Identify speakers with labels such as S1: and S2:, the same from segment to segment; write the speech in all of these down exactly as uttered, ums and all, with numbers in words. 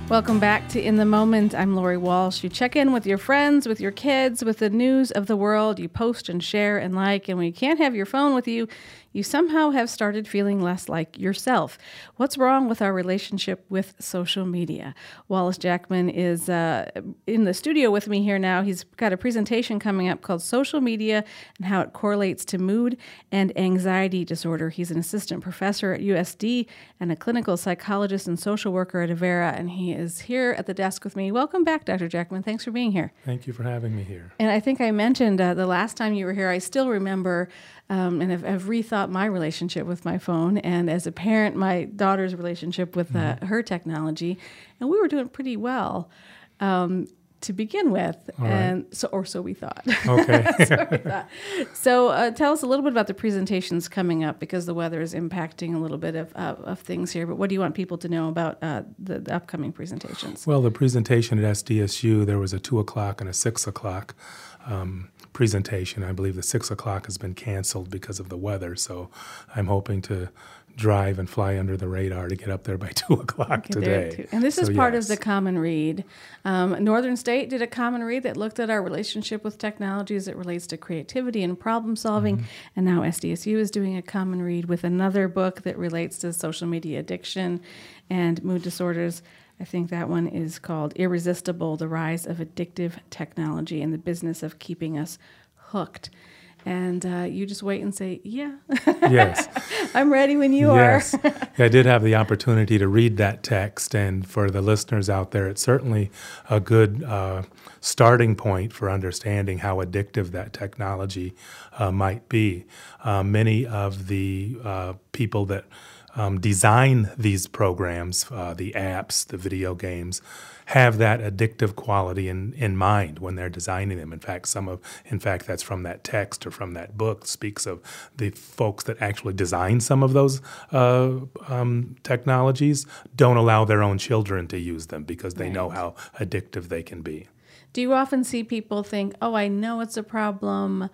S1: Welcome back to In the Moment. I'm Lori Walsh. You check in with your friends, with your kids, with the news of the world. You post and share and like, and when you can't have your phone with you, you somehow have started feeling less like yourself. What's wrong with our relationship with social media? Wallace Jackman is uh, in the studio with me here now. He's got a presentation coming up called Social Media and How It Correlates to Mood and Anxiety Disorder. He's an assistant professor at U S D and a clinical psychologist and social worker at Avera, and he is here at the desk with me. Welcome back, Doctor Jackman. Thanks for being here.
S2: Thank you for having me here.
S1: And I think I mentioned uh, the last time you were here, I still remember um, and have, have rethought my relationship with my phone, and as a parent, my daughter's relationship with uh, mm-hmm. her technology, and we were doing pretty well um, to begin with,
S2: All
S1: and
S2: right.
S1: so or so we thought.
S2: Okay.
S1: so we thought. So uh, tell us a little bit about the presentations coming up, because the weather is impacting a little bit of, uh, of things here. But what do you want people to know about uh, the, the upcoming presentations?
S2: Well, the presentation at S D S U, there was a two o'clock and a six o'clock um, presentation. I believe the six o'clock has been canceled because of the weather, so I'm hoping to drive and fly under the radar to get up there by two o'clock today.
S1: And this
S2: so,
S1: is part
S2: yes.
S1: of the Common Read. Um, Northern State did a Common Read that looked at our relationship with technology as it relates to creativity and problem solving. Mm-hmm. And now S D S U is doing a Common Read with another book that relates to social media addiction and mood disorders. I think that one is called Irresistible: The Rise of Addictive Technology and the Business of Keeping Us Hooked. And uh, you just wait and say, yeah.
S2: Yes.
S1: I'm ready when you
S2: yes.
S1: are.
S2: Yeah, I did have the opportunity to read that text, and for the listeners out there, it's certainly a good uh, starting point for understanding how addictive that technology uh, might be. Uh, many of the uh, people that um, design these programs, uh, the apps, the video games, have that addictive quality in, in mind when they're designing them. In fact, some of, in fact, that's from that text or from that book, speaks of the folks that actually design some of those uh, um, technologies don't allow their own children to use them because they
S1: right.
S2: know how addictive they can be.
S1: Do you often see people think, oh, I know it's a problem,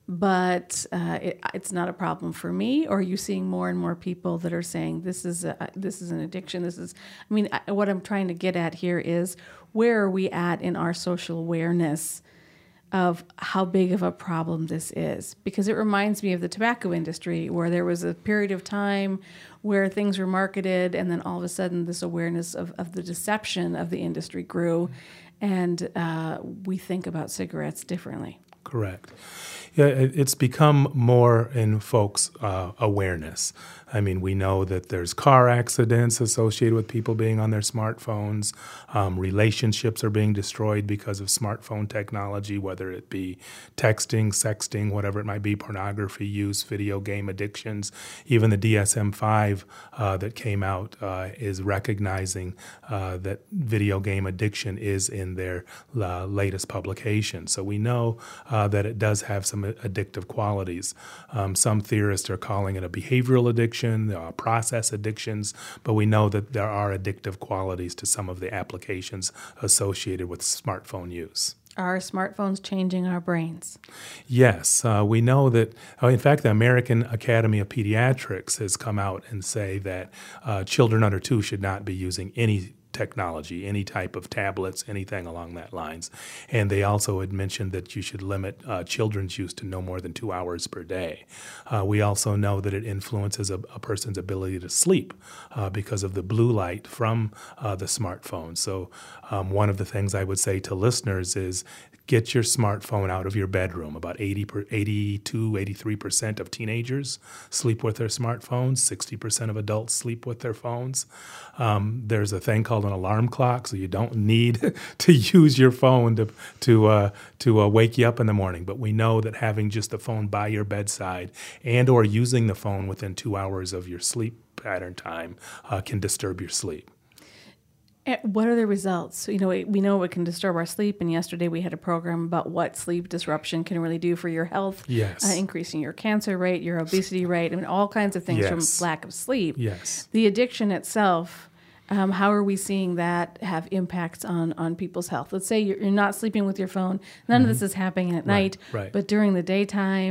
S1: but uh, it, it's not a problem for me? Or are you seeing more and more people that are saying this is a, this is an addiction? This is, I mean, I, what I'm trying to get at here is, where are we at in our social awareness of how big of a problem this is? Because it reminds me of the tobacco industry, where there was a period of time where things were marketed, and then all of a sudden this awareness of, of the deception of the industry grew, and uh, we think about cigarettes differently.
S2: Correct. Yeah, it's become more in folks' uh, awareness. I mean, we know that there's car accidents associated with people being on their smartphones. Um, relationships are being destroyed because of smartphone technology, whether it be texting, sexting, whatever it might be, pornography use, video game addictions. Even the D S M five uh, that came out uh, is recognizing uh, that video game addiction is in their uh, latest publication. So we know uh, that it does have some addictive qualities. Um, some theorists are calling it a behavioral addiction, there are process addictions, but we know that there are addictive qualities to some of the applications associated with smartphone use.
S1: Are smartphones changing our brains?
S2: Yes. Uh, we know that, uh, in fact, the American Academy of Pediatrics has come out and say that uh, children under two should not be using any technology, any type of tablets, anything along that lines. And they also had mentioned that you should limit uh, children's use to no more than two hours per day. Uh, we also know that it influences a, a person's ability to sleep uh, because of the blue light from uh, the smartphone. So um, one of the things I would say to listeners is, get your smartphone out of your bedroom. About eighty per, eighty-two, eighty-three percent of teenagers sleep with their smartphones. sixty percent of adults sleep with their phones. Um, there's a thing called an alarm clock, so you don't need to use your phone to to uh, to uh, wake you up in the morning. But we know that having just the phone by your bedside and or using the phone within two hours of your sleep pattern time uh, can disturb your sleep.
S1: What are the results? You know, we know it can disturb our sleep, and yesterday we had a program about what sleep disruption can really do for your health.
S2: Yes.
S1: Uh, increasing your cancer rate, your obesity rate, I mean, all kinds of things
S2: yes.
S1: from lack of sleep.
S2: Yes.
S1: The addiction itself, um, how are we seeing that have impacts on, on people's health? Let's say you're, you're not sleeping with your phone. None mm-hmm. of this is happening at
S2: right,
S1: night,
S2: right.
S1: but during the daytime,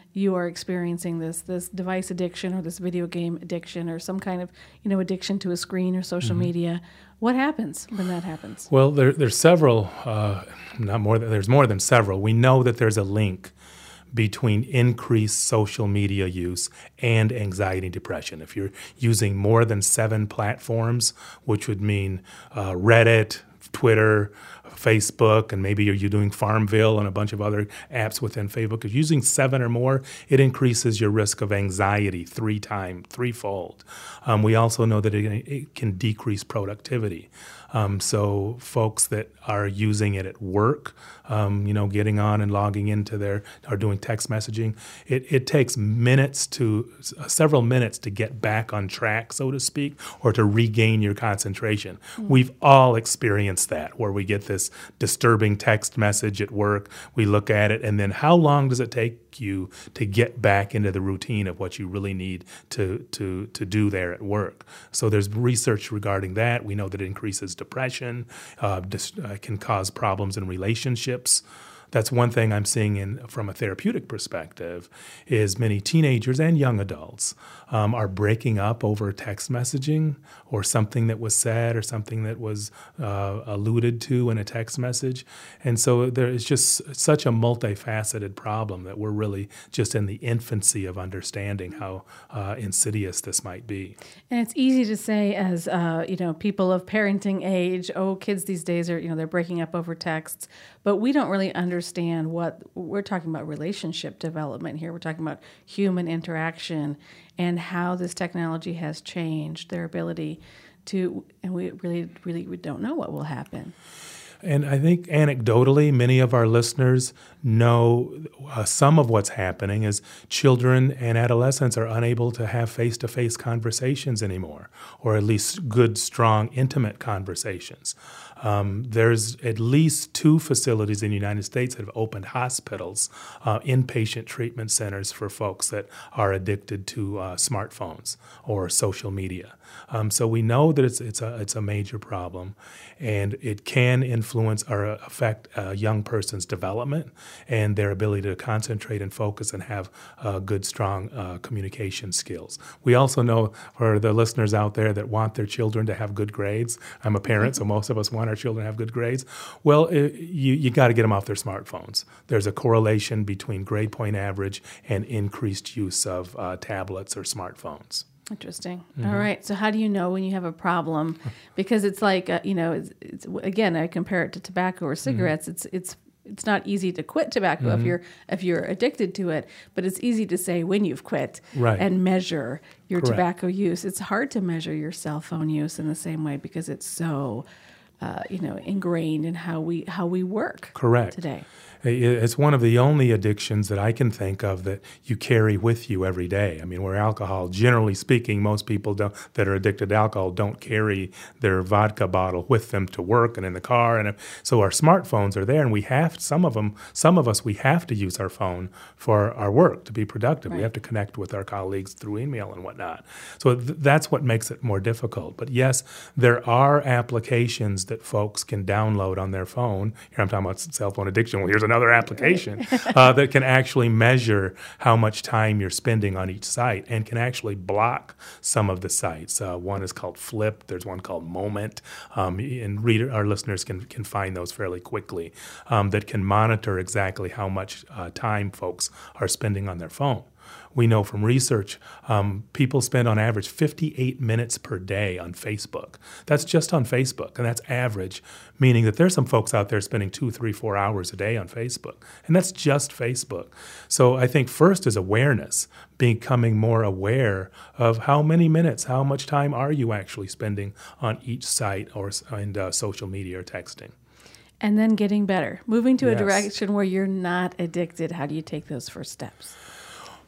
S1: you are experiencing this this device addiction or this video game addiction or some kind of, you know, addiction to a screen or social mm-hmm. media. What happens when that happens?
S2: Well, there, there's several, uh, not more than, there's more than several. We know that there's a link between increased social media use and anxiety and depression. If you're using more than seven platforms, which would mean uh, Reddit, Twitter, Facebook, and maybe you're doing Farmville and a bunch of other apps within Facebook. If you're using seven or more, it increases your risk of anxiety three times, threefold. Um, we also know that it, it can decrease productivity. Um, so folks that are using it at work, um, you know, getting on and logging into their, or doing text messaging, it, it takes minutes to, uh, several minutes to get back on track, so to speak, or to regain your concentration. Mm. We've all experienced that, where we get this disturbing text message at work, we look at it, and then how long does it take you to get back into the routine of what you really need to, to, to do there at work? So there's research regarding that. We know that it increases depression, uh, dis- uh, can cause problems in relationships. That's one thing I'm seeing in from a therapeutic perspective is many teenagers and young adults um, are breaking up over text messaging or something that was said or something that was uh, alluded to in a text message. And so there is just such a multifaceted problem that we're really just in the infancy of understanding how uh, insidious this might be.
S1: And it's easy to say as, uh, you know, people of parenting age, oh, kids these days are, you know, they're breaking up over texts, but we don't really understand understand what we're talking about. Relationship development here. We're talking about human interaction and how this technology has changed their ability to, and we really, really we don't know what will happen.
S2: And I think anecdotally, many of our listeners know uh, some of what's happening is children and adolescents are unable to have face-to-face conversations anymore, or at least good, strong, intimate conversations. Um, there's at least two facilities in the United States that have opened hospitals, uh, inpatient treatment centers for folks that are addicted to uh, smartphones or social media. Um, so we know that it's it's a it's a major problem, and it can influence or affect a young person's development and their ability to concentrate and focus and have uh, good, strong uh, communication skills. We also know, for the listeners out there that want their children to have good grades, I'm a parent, so most of us want our children to have good grades. Well, it, you you got to get them off their smartphones. There's a correlation between grade point average and increased use of uh, tablets or smartphones.
S1: Interesting. Mm-hmm. All right. So how do you know when you have a problem? Because it's like, uh, you know, it's, it's, again, I compare it to tobacco or cigarettes. Mm-hmm. It's it's it's not easy to quit tobacco mm-hmm. if you're if you're addicted to it, but it's easy to say when you've quit
S2: right.
S1: and measure your
S2: Correct.
S1: Tobacco use. It's hard to measure your cell phone use in the same way because it's so, uh, you know, ingrained in how we how we work
S2: Correct.
S1: today.
S2: It's one of the only addictions that I can think of that you carry with you every day. I mean, where alcohol, generally speaking, most people don't, that are addicted to alcohol don't carry their vodka bottle with them to work and in the car. And if, so our smartphones are there, and we have, some of them, some of us, we have to use our phone for our work to be productive. Right. We have to connect with our colleagues through email and whatnot. So th- that's what makes it more difficult. But yes, there are applications that folks can download on their phone. Here I'm talking about cell phone addiction. Well, here's another application uh, that can actually measure how much time you're spending on each site and can actually block some of the sites. Uh, one is called Flip. There's one called Moment. Um, and reader, our listeners can, can find those fairly quickly um, that can monitor exactly how much uh, time folks are spending on their phone. We know from research, um, people spend on average fifty-eight minutes per day on Facebook. That's just on Facebook, and that's average, meaning that there's some folks out there spending two, three, four hours a day on Facebook, and that's just Facebook. So I think first is awareness, becoming more aware of how many minutes, how much time are you actually spending on each site or and uh, social media or texting.
S1: And then getting better, moving to
S2: Yes.
S1: a direction where you're not addicted. How do you take those first steps?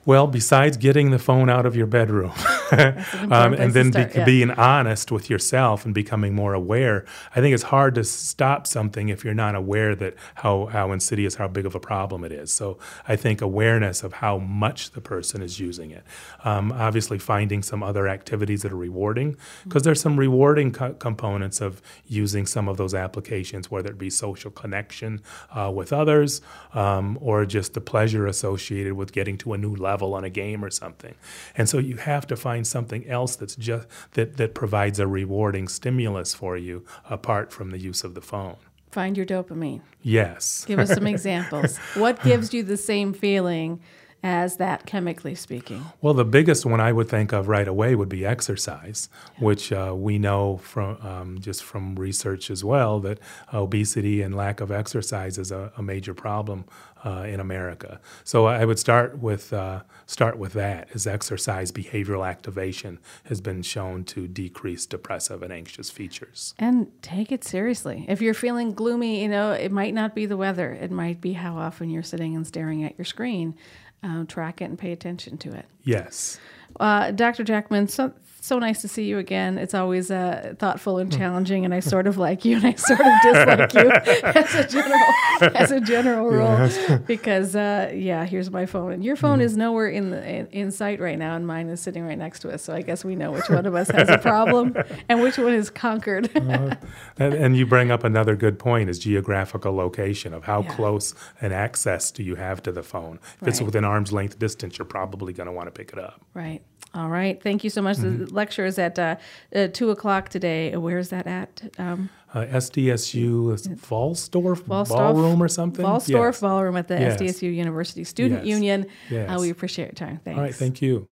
S2: Well, besides getting the phone out of your bedroom, um, and then
S1: start,
S2: be,
S1: yeah.
S2: being honest with yourself and becoming more aware, I think it's hard to stop something if you're not aware that how, how insidious, how big of a problem it is. So I think awareness of how much the person is using it. Um, obviously, finding some other activities that are rewarding, because there's some rewarding co- components of using some of those applications, whether it be social connection uh, with others um, or just the pleasure associated with getting to a new level on a game or something. And so you have to find something else that's just that, that provides a rewarding stimulus for you apart from the use of the phone.
S1: Find your dopamine.
S2: Yes.
S1: Give us some examples. What gives you the same feeling as that, chemically speaking?
S2: Well, the biggest one I would think of right away would be exercise, yeah. which uh, we know from um, just from research as well that obesity and lack of exercise is a, a major problem uh, in America. So I would start with uh, start with that. Is exercise behavioral activation has been shown to decrease depressive and anxious features.
S1: And take it seriously. If you're feeling gloomy, you know, it might not be the weather. It might be how often you're sitting and staring at your screen. Um, track it and pay attention to it.
S2: Yes.
S1: Uh, Doctor Jackman, so so nice to see you again. It's always uh, thoughtful and challenging, and I sort of like you, and I sort of dislike you as a general as a general rule. Yes. Because uh, yeah, here's my phone, and your phone mm. is nowhere in the in, in sight right now, and mine is sitting right next to us. So I guess we know which one of us has a problem and which one is conquered.
S2: uh, and, and you bring up another good point: is geographical location of how
S1: yeah.
S2: close an access do you have to the phone. If right. it's within arm's length distance, you're probably going to want to pick it up.
S1: Right. All right. Thank you so much. Mm-hmm. The lecture is at uh, uh, two o'clock today. Where is that at? Um,
S2: uh, S D S U Volsdorf,
S1: Volsdorf
S2: Ballroom or something?
S1: Volsdorf
S2: yes.
S1: Ballroom at the
S2: yes.
S1: S D S U University Student
S2: yes.
S1: Union.
S2: Yes.
S1: Uh, we appreciate your time. Thanks.
S2: All right. Thank you.